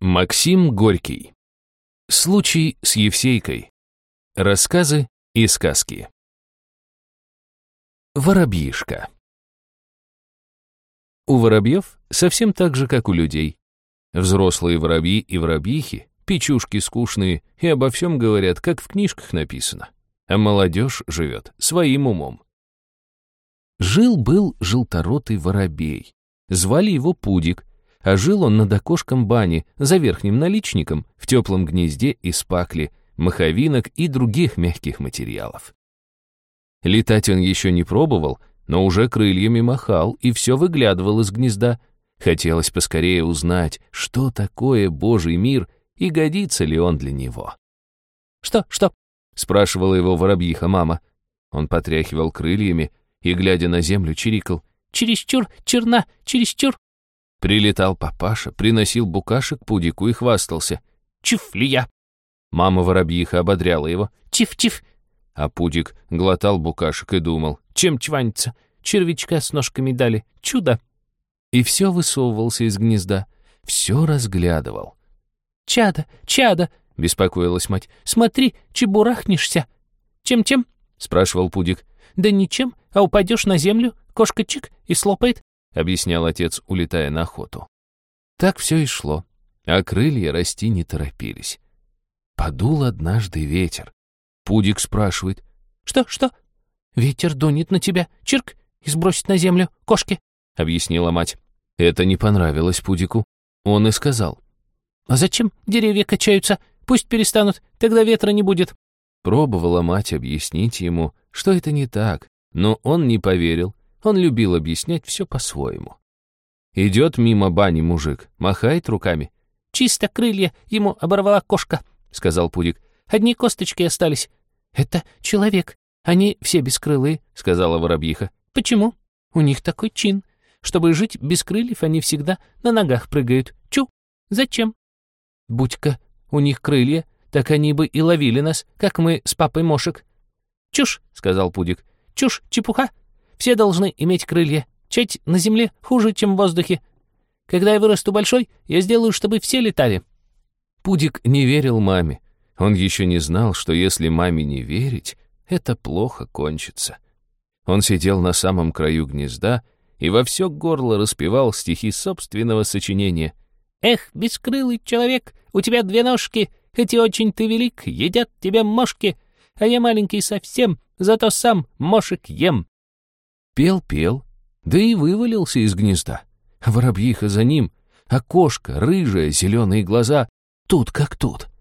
Максим Горький. Случай с Евсейкой. Рассказы и сказки. Воробьишка. У воробьев совсем так же, как у людей. Взрослые воробьи и воробьихи, печушки скучные, и обо всем говорят, как в книжках написано. А молодежь живет своим умом. Жил-был желторотый воробей. Звали его Пудик, а жил он над окошком бани, за верхним наличником, в теплом гнезде из пакли, маховинок и других мягких материалов. Летать он еще не пробовал, но уже крыльями махал и все выглядывал из гнезда. Хотелось поскорее узнать, что такое Божий мир и годится ли он для него. «Что?» — спрашивала его воробьиха-мама. Он потряхивал крыльями и, глядя на землю, чирикал: «Чересчур черна, чересчур!» Прилетал папаша, приносил букашек Пудику и хвастался: «Чиф ли я?» Мама-воробьиха ободряла его: «Чиф-чиф!» А Пудик глотал букашек и думал: «Чем чваниться? Червячка с ножками дали, чудо!» И все высовывался из гнезда, все разглядывал. «Чадо, чадо!» — беспокоилась мать. «Смотри, чебурахнешься!» «Чем-чем?» — спрашивал Пудик. «Да ничем, а упадешь на землю, кошка чик и слопает», — объяснял отец, улетая на охоту. Так все и шло, а крылья расти не торопились. Подул однажды ветер. Пудик спрашивает: «Что?» «Ветер дунет на тебя, чирк, и сбросит на землю кошки», — объяснила мать. Это не понравилось Пудику. Он и сказал: «А зачем деревья качаются? Пусть перестанут, тогда ветра не будет». Пробовала мать объяснить ему, что это не так, но он не поверил. Он любил объяснять все по-своему. Идет мимо бани мужик, махает руками. «Чисто крылья ему оборвала кошка», — сказал Пудик. «Одни косточки остались». «Это человек, они все бескрылые», — сказала воробьиха. «Почему? У них такой чин. Чтобы жить без крыльев, они всегда на ногах прыгают. Чу! Зачем? Будь-ка у них крылья, так они бы и ловили нас, как мы с папой мошек». «Чушь», — сказал Пудик. «Чушь, чепуха. Все должны иметь крылья. Чать на земле хуже, чем в воздухе. Когда я вырасту большой, я сделаю, чтобы все летали». Пудик не верил маме. Он еще не знал, что если маме не верить, это плохо кончится. Он сидел на самом краю гнезда и во все горло распевал стихи собственного сочинения. «Эх, бескрылый человек, у тебя две ножки, хоть и очень ты велик, едят тебя мошки, а я маленький совсем, зато сам мошек ем». Пел, да и вывалился из гнезда. Воробьиха за ним, а кошка, рыжая, зеленые глаза, тут как тут.